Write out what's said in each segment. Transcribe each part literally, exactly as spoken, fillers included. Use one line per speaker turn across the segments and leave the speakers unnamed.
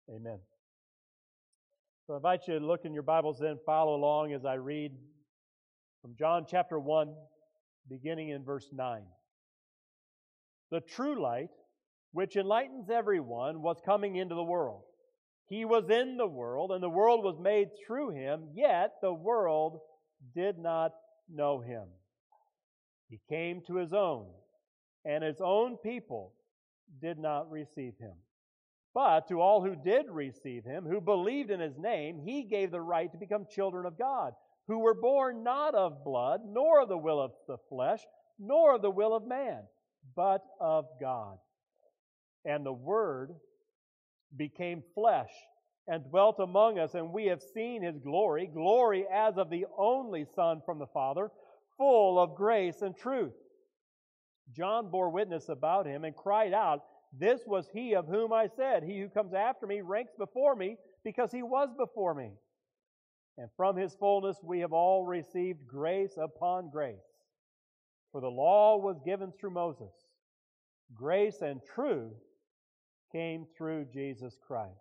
Amen. So I invite you to look in your Bibles and follow along as I read from John chapter one, beginning in verse nine. The true light, which enlightens everyone, was coming into the world. He was in the world, and the world was made through him, yet the world did not know him. He came to his own, and his own people did not receive him. But to all who did receive him, who believed in his name, he gave the right to become children of God, who were born not of blood, nor of the will of the flesh, nor of the will of man, but of God. And the Word became flesh and dwelt among us, and we have seen his glory, glory as of the only Son from the Father, full of grace and truth. John bore witness about him and cried out, "This was he of whom I said, he who comes after me ranks before me, because he was before me." And from his fullness we have all received grace upon grace. For the law was given through Moses. Grace and truth came through Jesus Christ.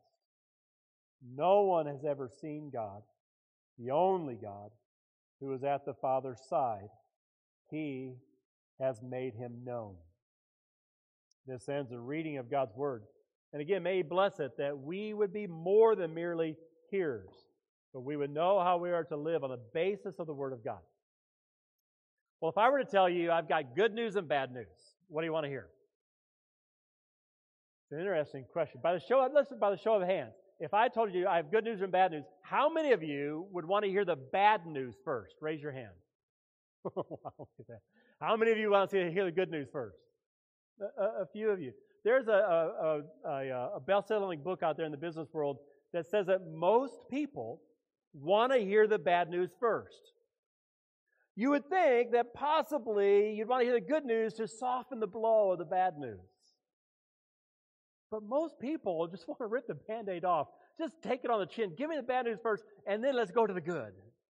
No one has ever seen God, the only God, who is at the Father's side. He has made him known. This ends the reading of God's Word. And again, may He bless it that we would be more than merely hearers, but we would know how we are to live on the basis of the Word of God. Well, if I were to tell you I've got good news and bad news, what do you want to hear? It's an interesting question. By the show of, listen, by the show of hands, if I told you I have good news and bad news, how many of you would want to hear the bad news first? Raise your hand. Wow, look at that. How many of you want to hear the good news first? A, a, a few of you. There's a, a, a, a best-selling book out there in the business world that says that most people want to hear the bad news first. You would think that possibly you'd want to hear the good news to soften the blow of the bad news. But most people just want to rip the Band-Aid off. Just take it on the chin. Give me the bad news first, and then let's go to the good.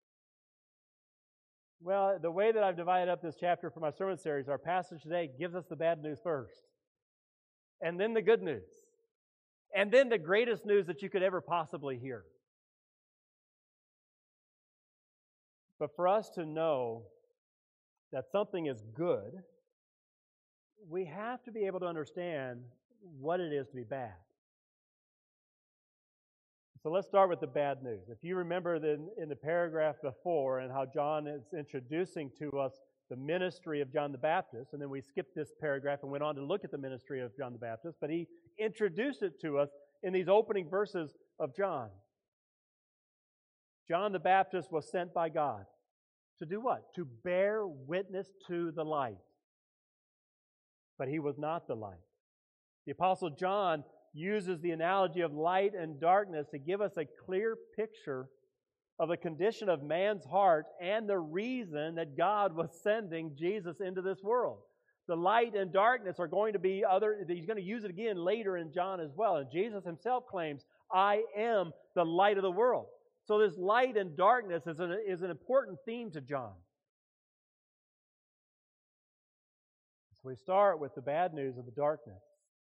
Well, the way that I've divided up this chapter for my sermon series, our passage today gives us the bad news first, and then the good news, and then the greatest news that you could ever possibly hear. But for us to know that something is good, we have to be able to understand what it is to be bad. So let's start with the bad news. If you remember the, in the paragraph before and how John is introducing to us the ministry of John the Baptist, and then we skipped this paragraph and went on to look at the ministry of John the Baptist, but he introduced it to us in these opening verses of John. John the Baptist was sent by God to do what? To bear witness to the light. But he was not the light. The Apostle John uses the analogy of light and darkness to give us a clear picture of the condition of man's heart and the reason that God was sending Jesus into this world. The light and darkness are going to be other, he's going to use it again later in John as well. And Jesus himself claims, "I am the light of the world." So this light and darkness is an, is an important theme to John. So we start with the bad news of the darkness.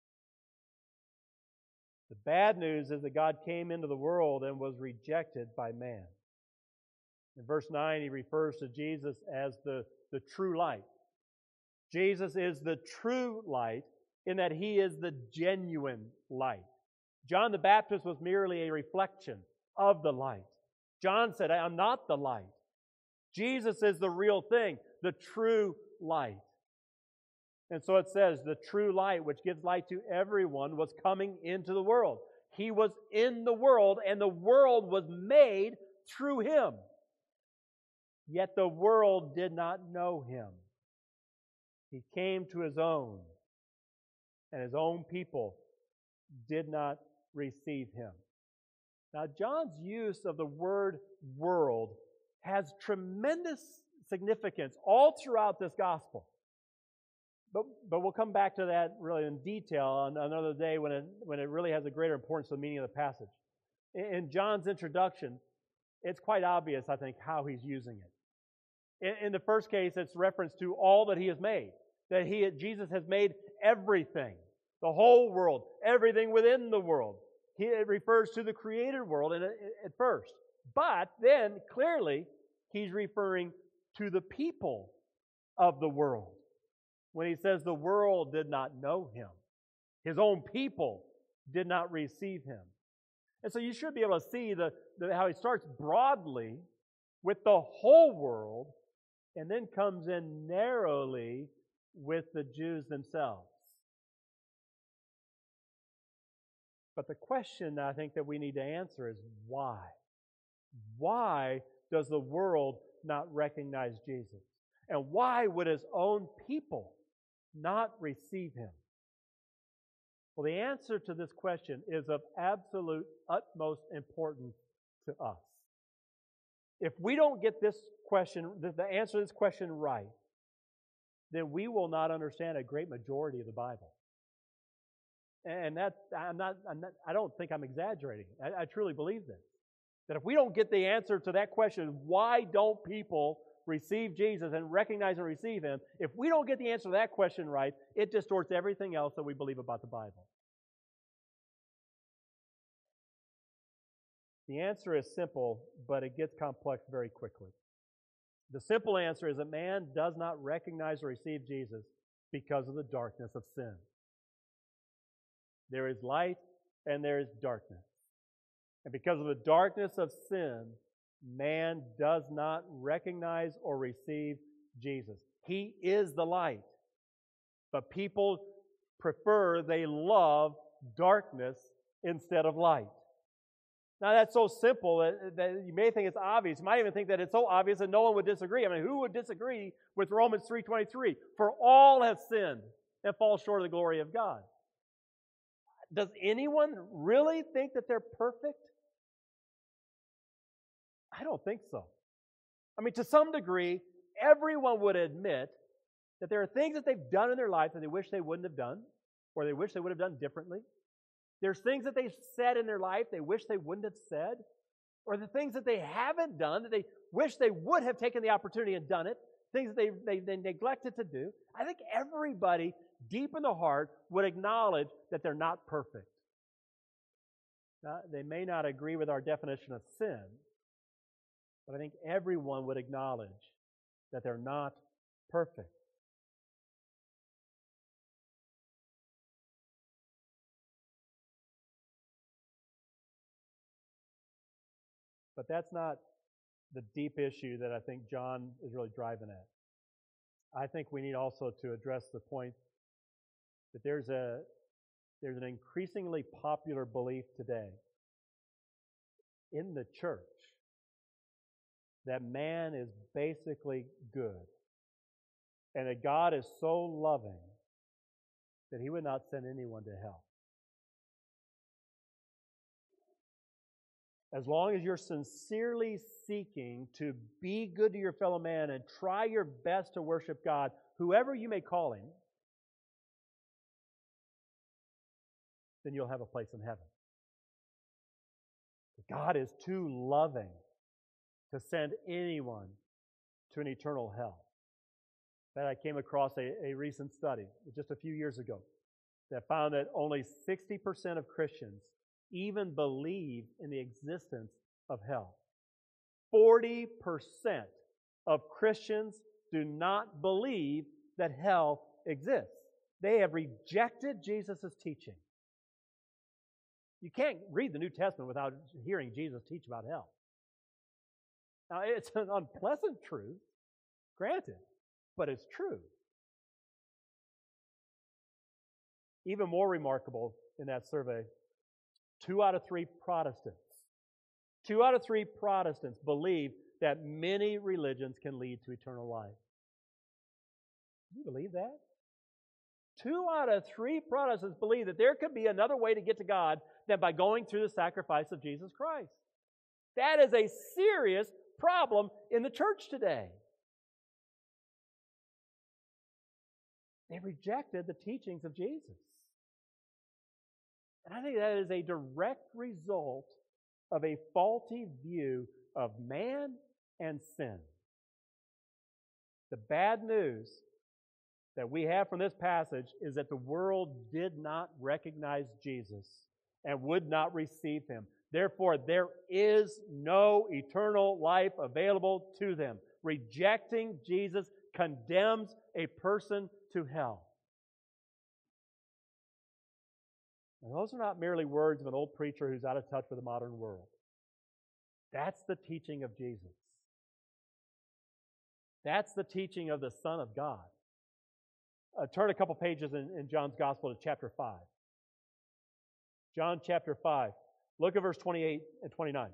The bad news is that God came into the world and was rejected by man. In verse nine, he refers to Jesus as the, the true light. Jesus is the true light in that he is the genuine light. John the Baptist was merely a reflection of the light. John said, "I'm not the light." Jesus is the real thing, the true light. And so it says, the true light, which gives light to everyone, was coming into the world. He was in the world, and the world was made through him. Yet the world did not know him. He came to his own, and his own people did not receive him. Now, John's use of the word world has tremendous significance all throughout this gospel. But, but we'll come back to that really in detail on another day when it, when it really has a greater importance to the meaning of the passage. In, in John's introduction, it's quite obvious, I think, how he's using it. In, in the first case, it's reference to all that he has made, that he, Jesus has made everything, the whole world, everything within the world. he, it refers to the created world in, at first. But then, clearly, he's referring to the people of the world when he says the world did not know him. His own people did not receive him. And so you should be able to see the, the, how he starts broadly with the whole world and then comes in narrowly with the Jews themselves. But the question I think that we need to answer is why? Why does the world not recognize Jesus? And why would his own people not receive him? Well, the answer to this question is of absolute utmost importance to us. If we don't get this question, the answer to this question right, then we will not understand a great majority of the Bible. And that I'm not, I'm not I don't think I'm exaggerating. I, I truly believe this. That if we don't get the answer to that question, why don't people receive Jesus and recognize and receive him? If we don't get the answer to that question right, it distorts everything else that we believe about the Bible. The answer is simple, but it gets complex very quickly. The simple answer is that man does not recognize or receive Jesus because of the darkness of sin. There is light and there is darkness. And because of the darkness of sin, man does not recognize or receive Jesus. He is the light. But people prefer, they love darkness instead of light. Now that's so simple that, that you may think it's obvious. You might even think that it's so obvious that no one would disagree. I mean, who would disagree with Romans three twenty-three? For all have sinned and fall short of the glory of God. Does anyone really think that they're perfect? I don't think so. I mean, to some degree, everyone would admit that there are things that they've done in their life that they wish they wouldn't have done, or they wish they would have done differently. There's things that they've said in their life they wish they wouldn't have said, or the things that they haven't done that they wish they would have taken the opportunity and done it, things that they, they, they neglected to do. I think everybody deep in the heart would acknowledge that they're not perfect. Now, they may not agree with our definition of sin, but I think everyone would acknowledge that they're not perfect. But that's not the deep issue that I think John is really driving at. I think we need also to address the point that there's a there's an increasingly popular belief today in the church that man is basically good and that God is so loving that he would not send anyone to hell. As long as you're sincerely seeking to be good to your fellow man and try your best to worship God, whoever you may call him, then you'll have a place in heaven. God is too loving to send anyone to an eternal hell. That I came across a, a recent study just a few years ago that found that only sixty percent of Christians even believe in the existence of hell. forty percent of Christians do not believe that hell exists. They have rejected Jesus' teaching. You can't read the New Testament without hearing Jesus teach about hell. Now, it's an unpleasant truth, granted, but it's true. Even more remarkable in that survey, two out of three Protestants, two out of three Protestants believe that many religions can lead to eternal life. Do you believe that? Two out of three Protestants believe that there could be another way to get to God than by going through the sacrifice of Jesus Christ. That is a serious problem in the church today. They rejected the teachings of Jesus. And I think that is a direct result of a faulty view of man and sin. The bad news that we have from this passage is that the world did not recognize Jesus and would not receive him. Therefore, there is no eternal life available to them. Rejecting Jesus condemns a person to hell. And those are not merely words of an old preacher who's out of touch with the modern world. That's the teaching of Jesus. That's the teaching of the Son of God. Uh, turn a couple pages in, in John's Gospel to chapter five. John chapter five. Look at verse twenty-eight and twenty-nine.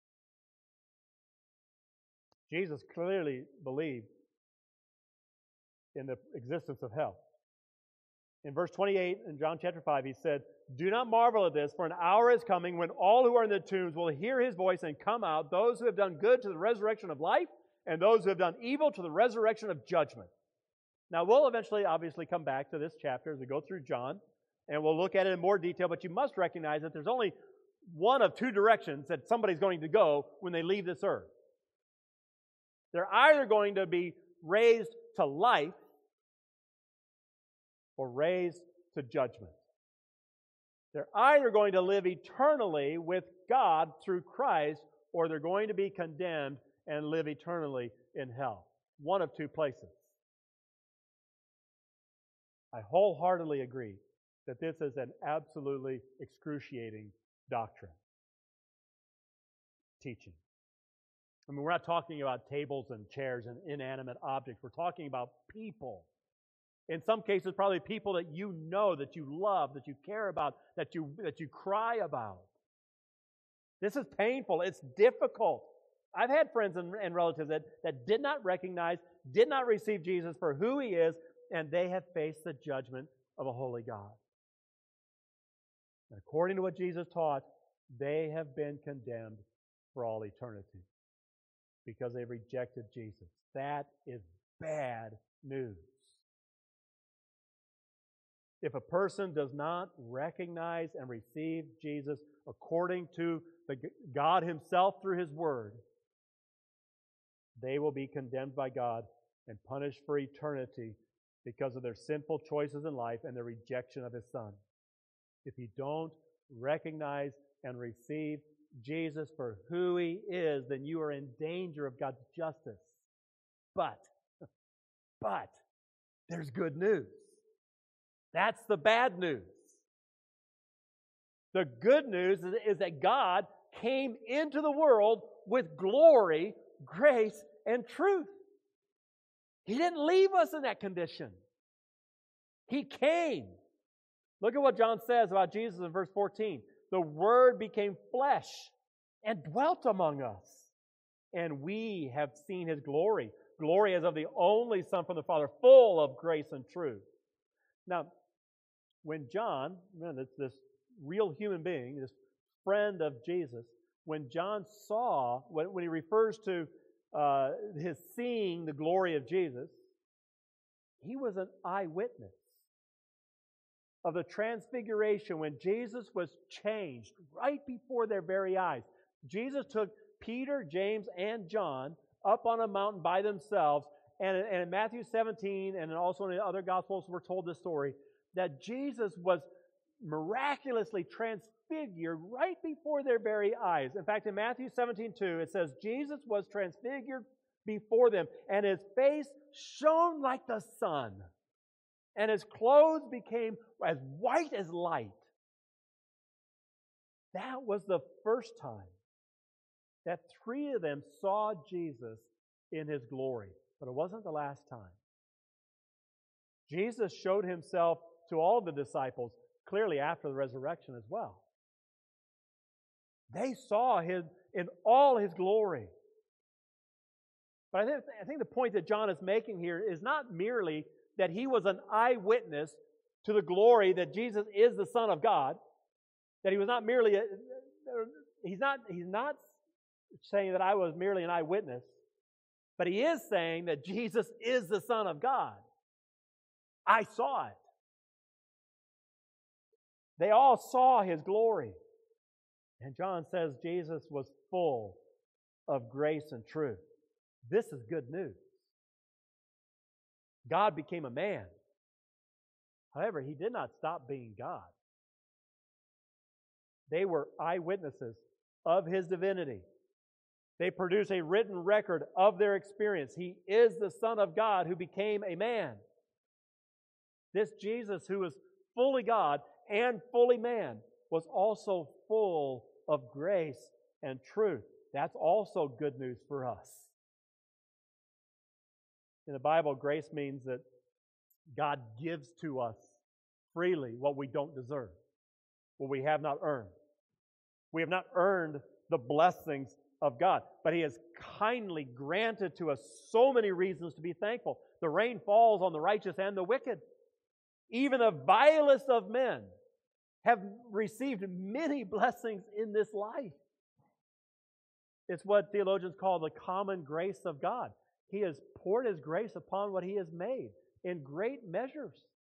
Jesus clearly believed in the existence of hell. In verse twenty-eight in John chapter five, he said, "Do not marvel at this, for an hour is coming when all who are in the tombs will hear his voice and come out, those who have done good to the resurrection of life, and those who have done evil to the resurrection of judgment." Now, we'll eventually obviously come back to this chapter as we go through John, and we'll look at it in more detail, but you must recognize that there's only one of two directions that somebody's going to go when they leave this earth. They're either going to be raised to life or raised to judgment. They're either going to live eternally with God through Christ, or they're going to be condemned and live eternally in hell. One of two places. I wholeheartedly agree that this is an absolutely excruciating doctrine. Teaching. I mean, we're not talking about tables and chairs and inanimate objects. We're talking about people. In some cases, probably people that you know, that you love, that you care about, that you, that you cry about. This is painful. It's difficult. I've had friends and, and relatives that, that did not recognize, did not receive Jesus for who He is, and they have faced the judgment of a holy God. And according to what Jesus taught, they have been condemned for all eternity because they rejected Jesus. That is bad news. If a person does not recognize and receive Jesus according to the God Himself through His Word, they will be condemned by God and punished for eternity because of their sinful choices in life and their rejection of His Son. If you don't recognize and receive Jesus for who He is, then you are in danger of God's justice. But, but, there's good news. That's the bad news. The good news is, is that God came into the world with glory, grace, and truth. He didn't leave us in that condition. He came. Look at what John says about Jesus in verse fourteen. The Word became flesh and dwelt among us, and we have seen His glory. Glory as of the only Son from the Father, full of grace and truth. Now, when John, this, this real human being, this friend of Jesus, when John saw, when, when he refers to uh, his seeing the glory of Jesus, he was an eyewitness of the transfiguration when Jesus was changed right before their very eyes. Jesus took Peter, James, and John up on a mountain by themselves, and, and in Matthew seventeen, and also in the other Gospels, we're told this story, that Jesus was miraculously transfigured right before their very eyes. In fact, in Matthew seventeen two, it says, Jesus was transfigured before them, and His face shone like the sun, and His clothes became as white as light. That was the first time that three of them saw Jesus in His glory, but it wasn't the last time. Jesus showed Himself to all the disciples clearly after the resurrection as well. They saw Him in all His glory. But I think, I think the point that John is making here is not merely that he was an eyewitness to the glory that Jesus is the Son of God, that he was not merely, a, he's not, he's not saying that I was merely an eyewitness, but he is saying that Jesus is the Son of God. I saw it. They all saw His glory. And John says Jesus was full of grace and truth. This is good news. God became a man. However, He did not stop being God. They were eyewitnesses of His divinity. They produce a written record of their experience. He is the Son of God who became a man. This Jesus, who was fully God and fully man, was also full of grace and truth. That's also good news for us. In the Bible, grace means that God gives to us freely what we don't deserve, what we have not earned. We have not earned the blessings of God, but He has kindly granted to us so many reasons to be thankful. The rain falls on the righteous and the wicked. Even the vilest of men have received many blessings in this life. It's what theologians call the common grace of God. He has poured His grace upon what He has made in great measures.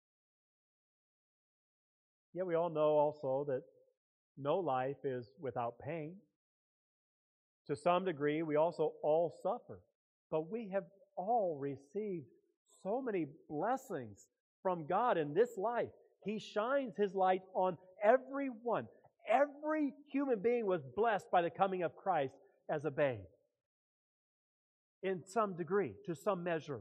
Yet we all know also that no life is without pain. To some degree, we also all suffer. But we have all received so many blessings from God in this life. He shines His light on everyone. Every human being was blessed by the coming of Christ as a babe. In some degree, to some measure.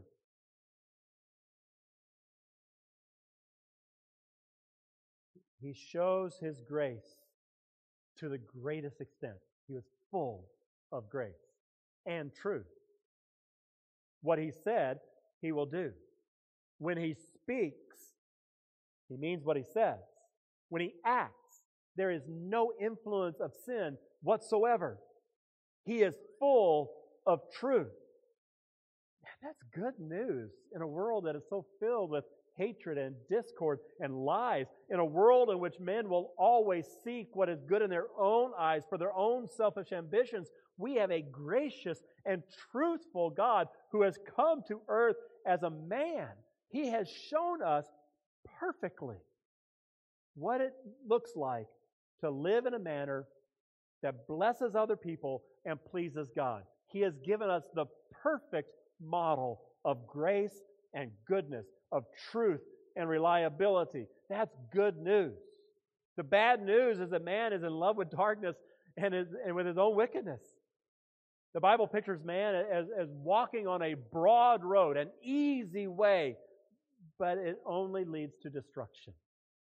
He shows His grace to the greatest extent. He was full of grace and truth. What He said, He will do. When He speaks, He means what He says. When He acts, there is no influence of sin whatsoever. He is full of truth. That's good news in a world that is so filled with hatred and discord and lies, in a world in which men will always seek what is good in their own eyes for their own selfish ambitions. We have a gracious and truthful God who has come to earth as a man. He has shown us perfectly what it looks like to live in a manner that blesses other people and pleases God. He has given us the perfect model of grace and goodness, of truth and reliability. That's good news. The bad news is that man is in love with darkness and, is, and with his own wickedness. The Bible pictures man as, as walking on a broad road, an easy way, but it only leads to destruction.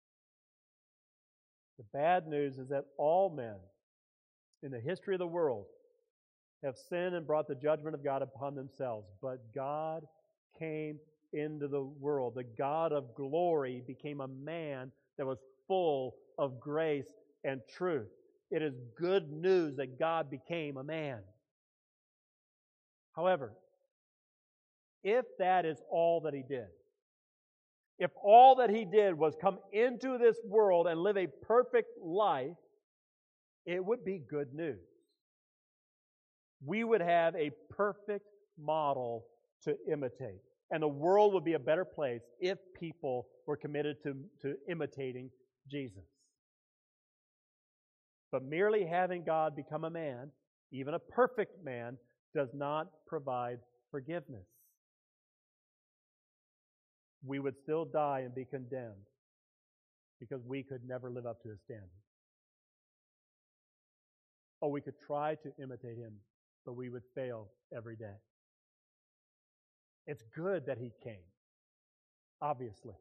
The bad news is that all men in the history of the world have sinned and brought the judgment of God upon themselves. But God came into the world. The God of glory became a man that was full of grace and truth. It is good news that God became a man. However, if that is all that He did, if all that He did was come into this world and live a perfect life, it would be good news. We would have a perfect model to imitate. And the world would be a better place if people were committed to, to imitating Jesus. But merely having God become a man, even a perfect man, does not provide forgiveness. We would still die and be condemned because we could never live up to His standard. Or we could try to imitate Him, but we would fail every day. It's good that He came, obviously.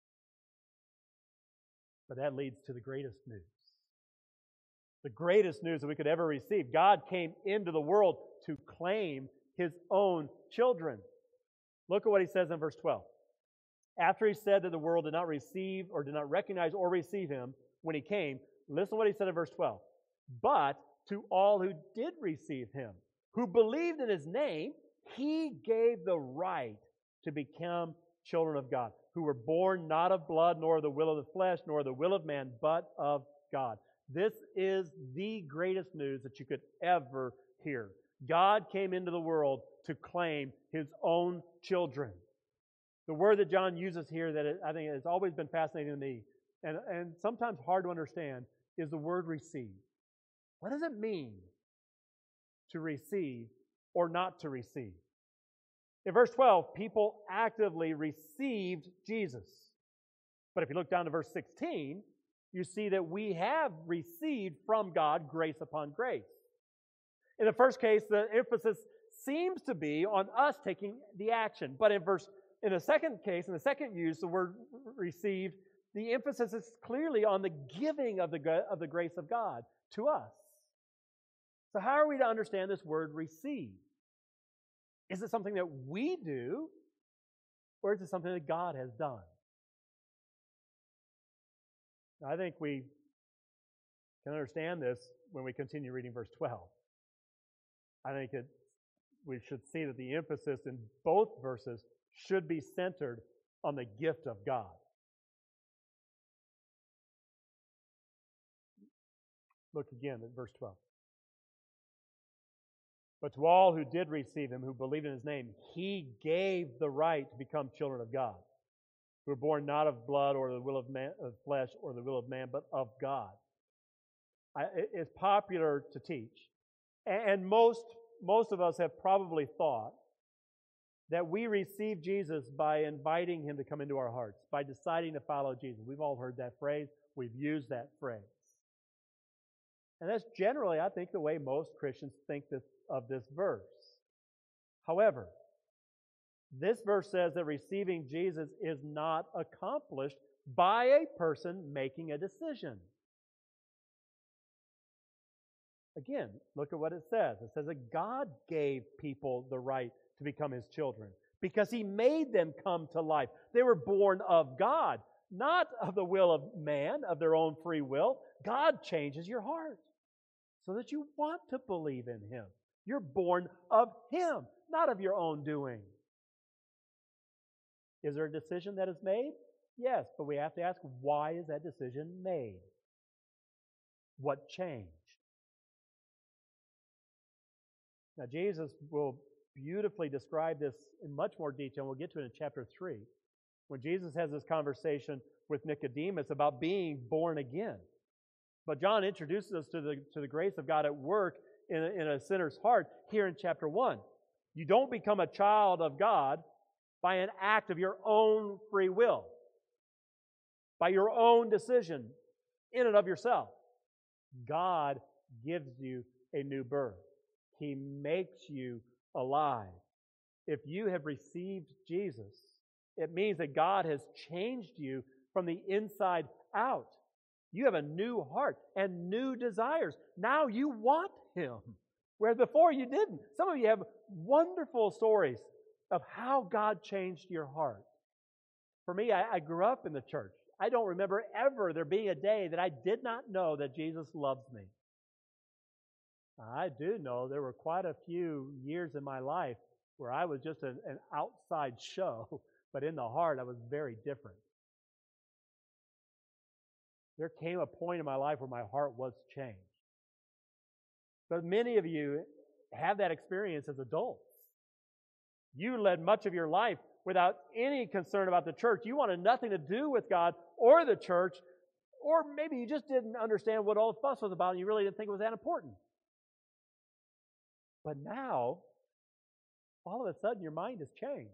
But that leads to the greatest news. The greatest news that we could ever receive. God came into the world to claim His own children. Look at what He says in verse twelve. After He said that the world did not receive or did not recognize or receive Him when He came, listen to what He said in verse twelve. But to all who did receive Him, who believed in His name, He gave the right to become children of God, who were born not of blood, nor of the will of the flesh, nor the will of man, but of God. This is the greatest news that you could ever hear. God came into the world to claim His own children. The word that John uses here that I think has always been fascinating to me, and, and sometimes hard to understand, is the word receive. What does it mean to receive or not to receive? In verse twelve, people actively received Jesus. But if you look down to verse sixteen, you see that we have received from God grace upon grace. In the first case, the emphasis seems to be on us taking the action. But in verse, in the second case, in the second use, the word received, the emphasis is clearly on the giving of the, of the grace of God to us. So how are we to understand this word receive? Is it something that we do, or is it something that God has done? I think we can understand this when we continue reading verse twelve. I think it, we should see that the emphasis in both verses should be centered on the gift of God. Look again at verse twelve. But to all who did receive him, who believed in his name, he gave the right to become children of God, who were born not of blood or the will of, man, of flesh or the will of man, but of God. I, it's popular to teach, and most, most of us have probably thought that we receive Jesus by inviting him to come into our hearts, by deciding to follow Jesus. We've all heard that phrase. We've used that phrase. And that's generally, I think, the way most Christians think this, of this verse. However, this verse says that receiving Jesus is not accomplished by a person making a decision. Again, look at what it says. It says that God gave people the right to become his children because he made them come to life. They were born of God, not of the will of man, of their own free will. God changes your heart so that you want to believe in him. You're born of him, not of your own doing. Is there a decision that is made? Yes, but we have to ask, why is that decision made? What changed? Now, Jesus will beautifully describe this in much more detail. We'll get to it in chapter three, when Jesus has this conversation with Nicodemus about being born again. But John introduces us to the, to the grace of God at work in a, in a sinner's heart here in chapter one. You don't become a child of God by an act of your own free will, by your own decision in and of yourself. God gives you a new birth. He makes you alive. If you have received Jesus, it means that God has changed you from the inside out. You have a new heart and new desires. Now you want him, where before you didn't. Some of you have wonderful stories of how God changed your heart. For me, I, I grew up in the church. I don't remember ever there being a day that I did not know that Jesus loves me. I do know there were quite a few years in my life where I was just an, an outside show, but in the heart I was very different. There came a point in my life where my heart was changed. But many of you have that experience as adults. You led much of your life without any concern about the church. You wanted nothing to do with God or the church, or maybe you just didn't understand what all the fuss was about and you really didn't think it was that important. But now, all of a sudden, your mind has changed.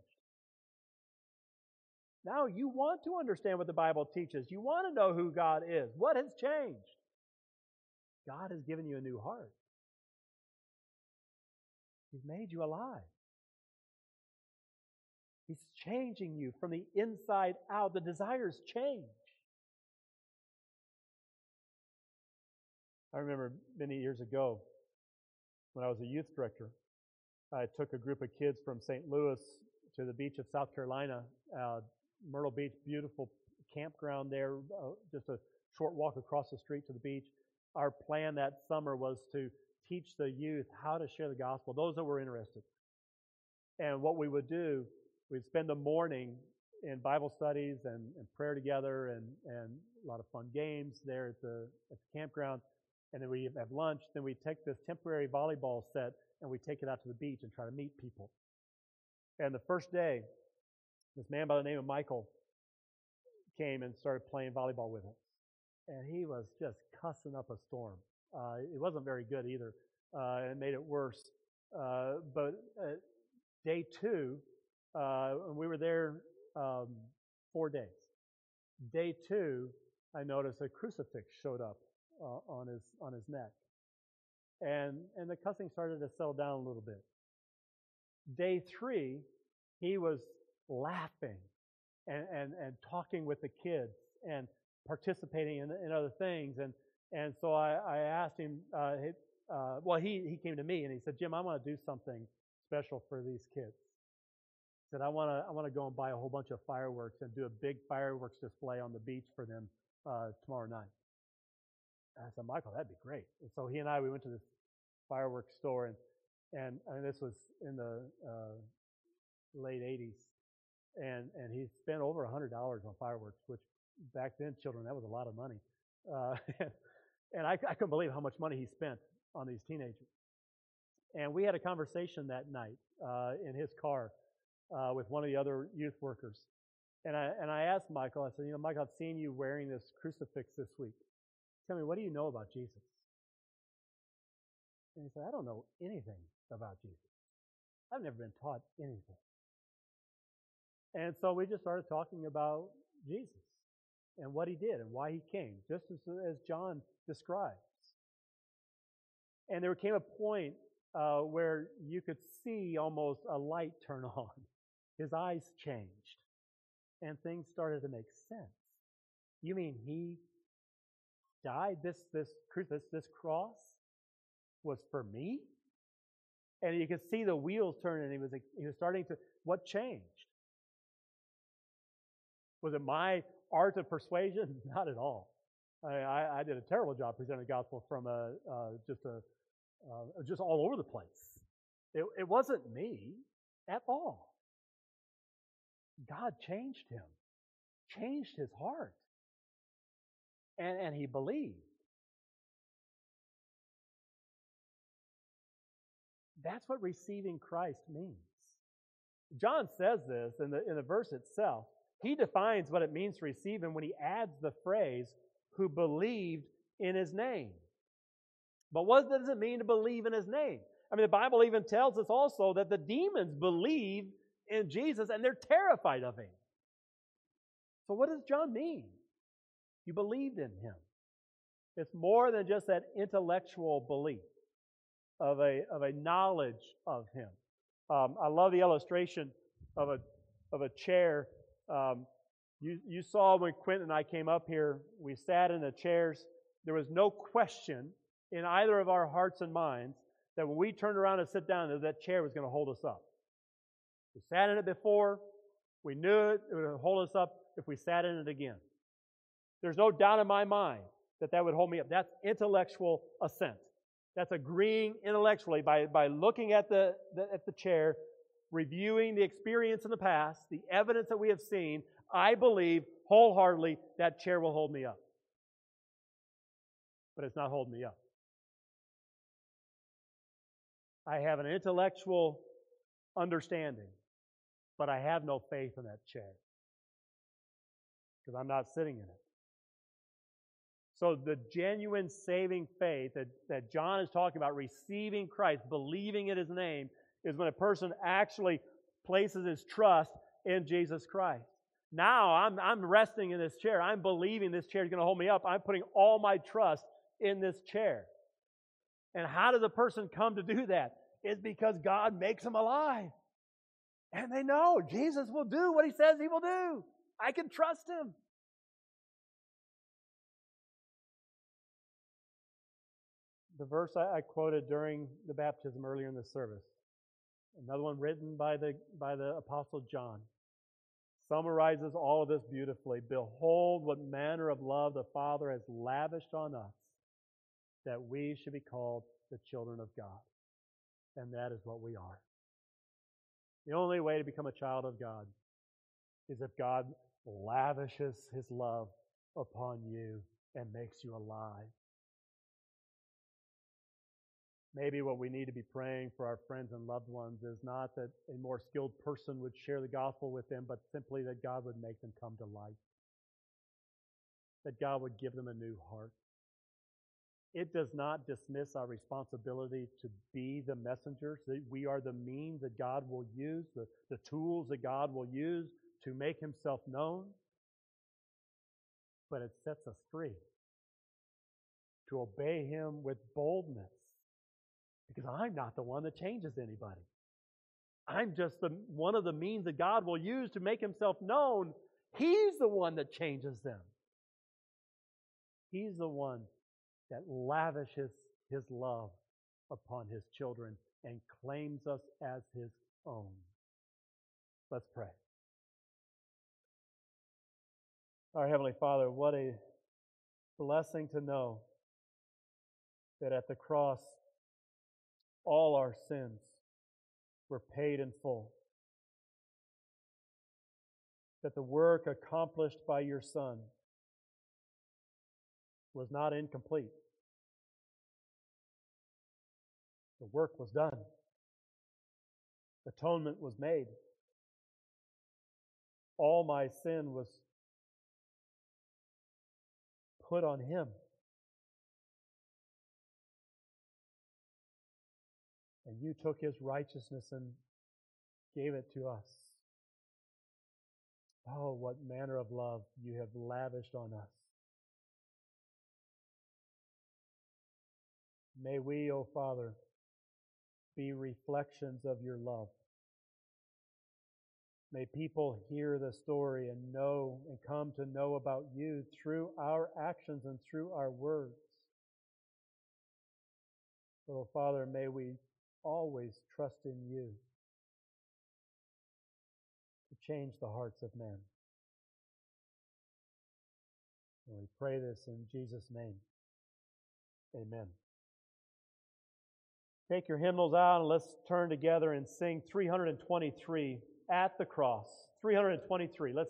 Now you want to understand what the Bible teaches. You want to know who God is. What has changed? God has given you a new heart. He's made you alive. He's changing you from the inside out. The desires change. I remember many years ago, when I was a youth director, I took a group of kids from Saint Louis to the beach of South Carolina, uh, Myrtle Beach, beautiful campground there, uh, just a short walk across the street to the beach. Our plan that summer was to teach the youth how to share the gospel, those that were interested. And what we would do, we'd spend the morning in Bible studies and, and prayer together and, and a lot of fun games there at the, at the campground. And then we have lunch. Then we take this temporary volleyball set and we take it out to the beach and try to meet people. And the first day, this man by the name of Michael came and started playing volleyball with us. And he was just cussing up a storm. Uh, it wasn't very good either. Uh, it made it worse. Uh, but uh, day two, uh, we were there um, four days. Day two, I noticed a crucifix showed up uh, on his on his neck, and and the cussing started to settle down a little bit. Day three, he was laughing and and, and talking with the kids and participating in, in other things, and and so I, I asked him. Uh, he, uh, well, he he came to me and he said, "Jim, I want to do something special for these kids." He said, "I want to I want to go and buy a whole bunch of fireworks and do a big fireworks display on the beach for them uh, tomorrow night." And I said, "Michael, that'd be great." And so he and I we went to this fireworks store, and and, and this was in the uh, late eighties, and and he spent over a hundred dollars on fireworks, which back then, children, that was a lot of money. Uh, and I, I couldn't believe how much money he spent on these teenagers. And we had a conversation that night uh, in his car uh, with one of the other youth workers. And I and I asked Michael, I said, "You know, Michael, I've seen you wearing this crucifix this week. Tell me, what do you know about Jesus?" And he said, "I don't know anything about Jesus. I've never been taught anything." And so we just started talking about Jesus and what he did and why he came, just as, as John describes. And there came a point uh, where you could see almost a light turn on. His eyes changed, and things started to make sense. You mean he died? This this this this cross was for me? And you could see the wheels turning. He was he was starting to. What changed? Was it my art of persuasion? Not at all. I, I, I did a terrible job presenting the gospel from a uh, just a uh, just all over the place. It, it wasn't me at all. God changed him, changed his heart, and and he believed. That's what receiving Christ means. John says this in the in the verse itself. He defines what it means to receive him when he adds the phrase, "who believed in his name." But what does it mean to believe in his name? I mean, the Bible even tells us also that the demons believe in Jesus and they're terrified of him. So what does John mean? You believed in him. It's more than just that intellectual belief of a, of a knowledge of him. Um, I love the illustration of a of a chair. Um, you, you saw when Quentin and I came up here, we sat in the chairs. There was no question in either of our hearts and minds that when we turned around and sit down, that, that chair was going to hold us up. We sat in it before. We knew it, it would hold us up if we sat in it again. There's no doubt in my mind that that would hold me up. That's intellectual assent. That's agreeing intellectually by, by looking at the, the at the chair, reviewing the experience in the past, the evidence that we have seen. I believe wholeheartedly that chair will hold me up. But it's not holding me up. I have an intellectual understanding, but I have no faith in that chair because I'm not sitting in it. So the genuine saving faith that, that John is talking about, receiving Christ, believing in his name, is when a person actually places his trust in Jesus Christ. Now I'm, I'm resting in this chair. I'm believing this chair is going to hold me up. I'm putting all my trust in this chair. And how does a person come to do that? It's because God makes them alive. And they know Jesus will do what he says he will do. I can trust him. The verse I, I quoted during the baptism earlier in the service, another one written by the by the Apostle John, summarizes all of this beautifully. Behold, what manner of love the Father has lavished on us, that we should be called the children of God. And that is what we are. The only way to become a child of God is if God lavishes his love upon you and makes you alive. Maybe what we need to be praying for our friends and loved ones is not that a more skilled person would share the gospel with them, but simply that God would make them come to life. That God would give them a new heart. It does not dismiss our responsibility to be the messengers. That we are the means that God will use, the, the tools that God will use to make himself known. but it sets us free to obey Him with boldness. Because I'm not the one that changes anybody. I'm just the one of the means that God will use to make Himself known. He's the one that changes them. He's the one that lavishes His love upon His children and claims us as His own. Let's pray. Our Heavenly Father, what a blessing to know that at the cross, all our sins were paid in full. That the work accomplished by your Son was not incomplete. The work was done. Atonement was made. All my sin was put on Him. And you took His righteousness and gave it to us. Oh, what manner of love you have lavished on us. May we, O Father, be reflections of your love. May people hear the story and know and come to know about you through our actions and through our words. Oh, Father, may we always trust in you to change the hearts of men. And we pray this in Jesus' name. Amen. Take your hymnals out and let's turn together and sing three hundred twenty-three, At the Cross. three hundred twenty-three. Let's